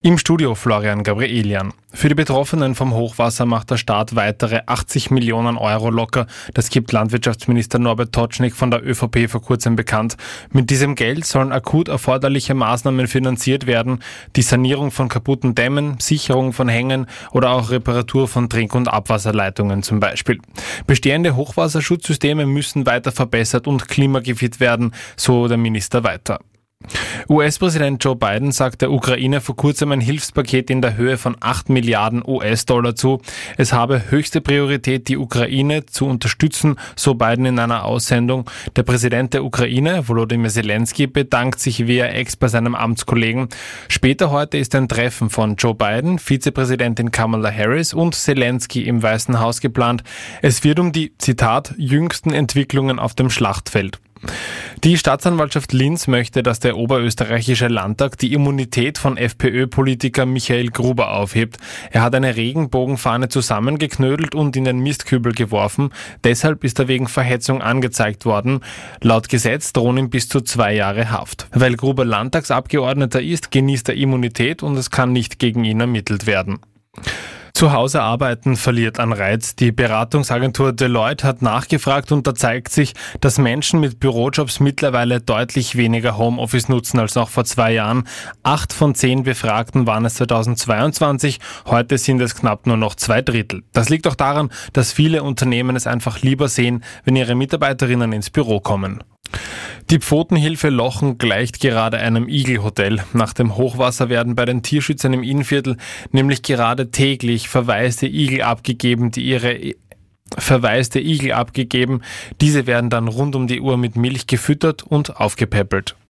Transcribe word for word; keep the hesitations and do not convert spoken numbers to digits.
Im Studio Florian Gabrielian. Für die Betroffenen vom Hochwasser macht der Staat weitere achtzig Millionen Euro locker. Das gibt Landwirtschaftsminister Norbert Totschnig von der ÖVP vor kurzem bekannt. Mit diesem Geld sollen akut erforderliche Maßnahmen finanziert werden. Die Sanierung von kaputten Dämmen, Sicherung von Hängen oder auch Reparatur von Trink- und Abwasserleitungen zum Beispiel. Bestehende Hochwasserschutzsysteme müssen weiter verbessert und klimagefit werden, so der Minister weiter. U S-Präsident Joe Biden sagt der Ukraine vor kurzem ein Hilfspaket in der Höhe von acht Milliarden U S-Dollar zu. Es habe höchste Priorität, die Ukraine zu unterstützen, so Biden in einer Aussendung. Der Präsident der Ukraine, Volodymyr Zelensky, bedankt sich via Ex bei seinem Amtskollegen. Später heute ist ein Treffen von Joe Biden, Vizepräsidentin Kamala Harris und Zelensky im Weißen Haus geplant. Es wird um die, Zitat, jüngsten Entwicklungen auf dem Schlachtfeld. Die Staatsanwaltschaft Linz möchte, dass der oberösterreichische Landtag die Immunität von FPÖ-Politiker Michael Gruber aufhebt. Er hat eine Regenbogenfahne zusammengeknödelt und in den Mistkübel geworfen. Deshalb ist er wegen Verhetzung angezeigt worden. Laut Gesetz drohen ihm bis zu zwei Jahre Haft. Weil Gruber Landtagsabgeordneter ist, genießt er Immunität und es kann nicht gegen ihn ermittelt werden. Zu Hause arbeiten verliert an Reiz. Die Beratungsagentur Deloitte hat nachgefragt und da zeigt sich, dass Menschen mit Bürojobs mittlerweile deutlich weniger Homeoffice nutzen als noch vor zwei Jahren. Acht von zehn Befragten waren es zweitausendzweiundzwanzig, heute sind es knapp nur noch zwei Drittel. Das liegt auch daran, dass viele Unternehmen es einfach lieber sehen, wenn ihre Mitarbeiterinnen ins Büro kommen. Die Pfotenhilfe Lochen gleicht gerade einem Igelhotel. Nach dem Hochwasser werden bei den Tierschützern im Innviertel nämlich gerade täglich verwaiste Igel abgegeben, die ihre verwaiste Igel abgegeben. Diese werden dann rund um die Uhr mit Milch gefüttert und aufgepäppelt.